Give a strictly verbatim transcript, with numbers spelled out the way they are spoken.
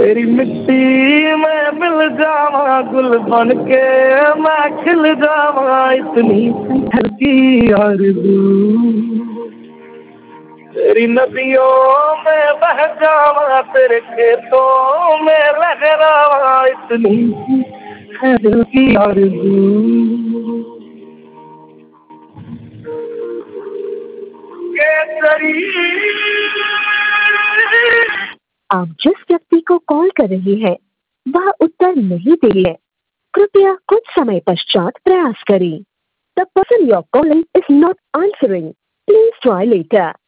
तेरी मिट्टी में मिल जावा, गुल बन के मैं खिल जावा, इतनी हल्की आरज़ू। तेरी नदियों में बह जावा, तेरे खेतों में लहरावा, इतनी है दिल की आरज़ू। आप जिस व्यक्ति को कॉल कर रहे हैं वह उत्तर नहीं दे रही है, कृपया कुछ समय पश्चात प्रयास करें। The person you're calling is not answering. Please try later.